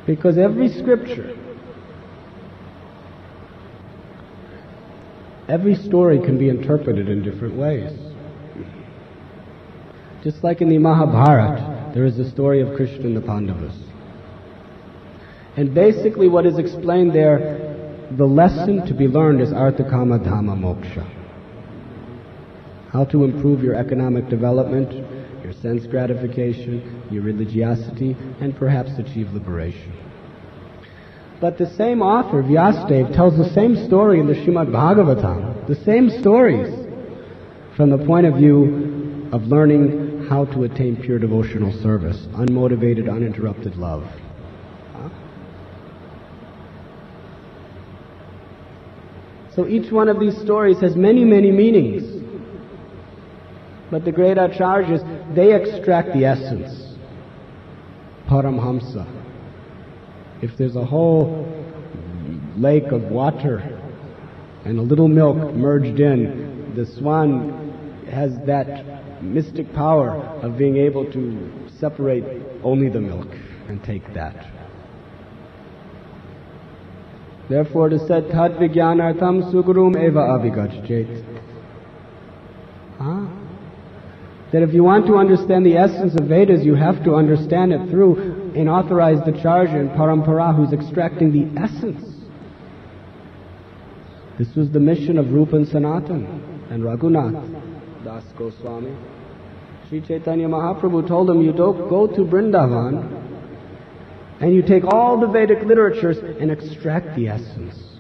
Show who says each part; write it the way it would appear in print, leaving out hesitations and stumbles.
Speaker 1: Because every scripture, every story can be interpreted in different ways. Just like in the Mahabharata, there is the story of Krishna and the Pandavas. And basically what is explained there, the lesson to be learned is Artha Kama Dhamma Moksha. How to improve your economic development, your sense gratification, your religiosity, and perhaps achieve liberation. But the same author, Vyasadeva, tells the same story in the Srimad Bhagavatam, the same stories, from the point of view of learning how to attain pure devotional service, unmotivated, uninterrupted love. So each one of these stories has many, many meanings. But the great acharyas, they extract the essence. Paramhamsa. If there's a whole lake of water and a little milk merged in, the swan has that mystic power of being able to separate only the milk and take that. Therefore it is said, Tad Vijnanartham Sugurum Eva Avigachet. That if you want to understand the essence of Vedas, you have to understand it through an authorized acharya and parampara who's extracting the essence. This was the mission of Rupa and Sanatan and Raghunath Das Goswami. Sri Chaitanya Mahaprabhu told him, you don't go to Vrindavan and you take all the Vedic literatures and extract the essence.